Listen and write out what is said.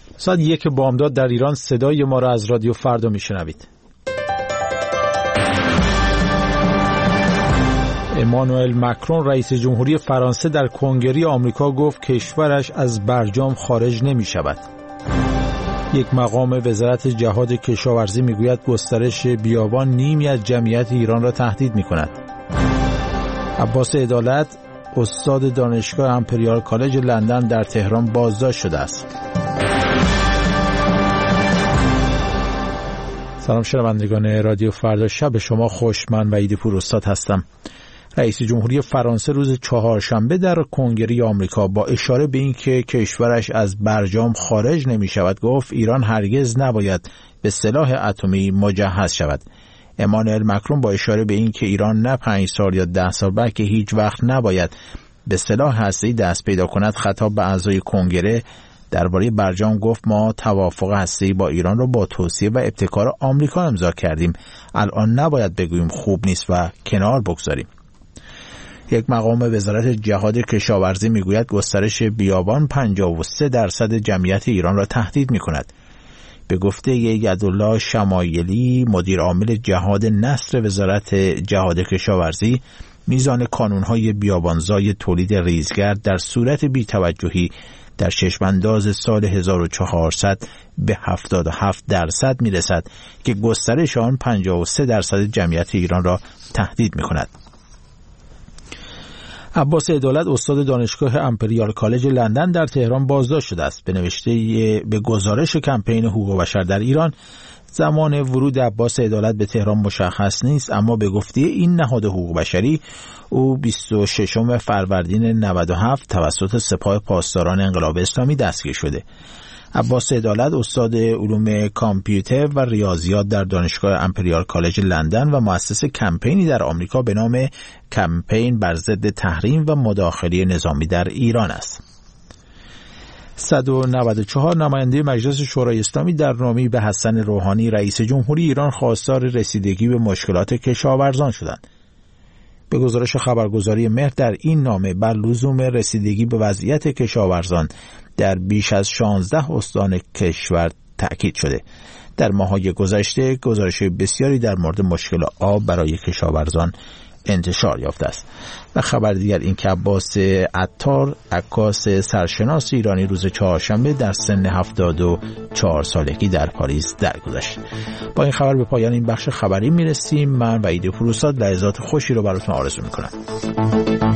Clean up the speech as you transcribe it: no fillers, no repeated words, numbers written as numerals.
ساعت 1 بامداد در ایران. صدای ما را از رادیو فردا میشنوید. امانوئل مکرون رئیس جمهوری فرانسه در کنگره آمریکا گفت کشورش از برجام خارج نمی شود. یک مقام وزارت جهاد کشاورزی میگوید گسترش بیابان نیمی از جمعیت ایران را تهدید می کند. عباس عدالت استاد دانشگاه امپریال کالج لندن در تهران بازداشت شده است. سلام شنوندگان رادیو فردا، شب شما خوش. من وحید پور استاد هستم. رئیس جمهوری فرانسه روز چهارشنبه در کنگره آمریکا با اشاره به اینکه کشورش از برجام خارج نمی شود گفت ایران هرگز نباید به سلاح اتمی مجهز شود. امانوئل مکرون با اشاره به اینکه ایران نه 5 سال یا 10 سال بلکه هیچ وقت نباید به سلاح هسته‌ای دست پیدا کند خطاب به اعضای کنگره درباره برجام گفت ما توافق هسته‌ای با ایران را با توصیه و ابتکار آمریکا امضا کردیم. الان نباید بگوییم خوب نیست و کنار بگذاریم. یک مقام وزارت جهاد کشاورزی میگوید گسترش بیابان 53% جمعیت ایران را تهدید می‌کند. به گفته یدالله شمایلی مدیر عامل جهاد نصر وزارت جهاد کشاورزی، میزان کانون‌های بیابانزای تولید ریزگرد در صورت بی‌توجهی در چشمانداز سال 1400 به 77% میرسد که گسترش آن 53% جمعیت ایران را تهدید می‌کند. عباس عدالت استاد دانشگاه امپریال کالج لندن در تهران بازداشت شده است. به گزارش کمپین حقوق بشر در ایران زمان ورود عباس عدالت به تهران مشخص نیست، اما به گفته این نهاد حقوق بشری او 26 فروردین 97 توسط سپاه پاسداران انقلاب اسلامی دستگیر شده. عباس عدالت استاد علوم کامپیوتر و ریاضیات در دانشگاه امپریال کالج لندن و مؤسس کمپینی در آمریکا به نام کمپین بر ضد تحریم و مداخله نظامی در ایران است. 194 نماینده مجلس شورای اسلامی در نامه‌ای به حسن روحانی رئیس جمهوری ایران خواستار رسیدگی به مشکلات کشاورزان شدند. به گزارش خبرگزاری مهر در این نامه بر لزوم رسیدگی به وضعیت کشاورزان در بیش از 16 استان کشور تأکید شده. در ماه‌های گذشته گزارش بسیاری در مورد مشکل آب برای کشاورزان انتشار یافته است. و خبر دیگر این که عباس عطار عکاس سرشناس ایرانی روز چهارشنبه در سن 74 سالگی در پاریس درگذشت. با این خبر به پایان این بخش خبری میرسیم. من وحید پور استاد لحظات خوشی رو براتون آرزو میکنم.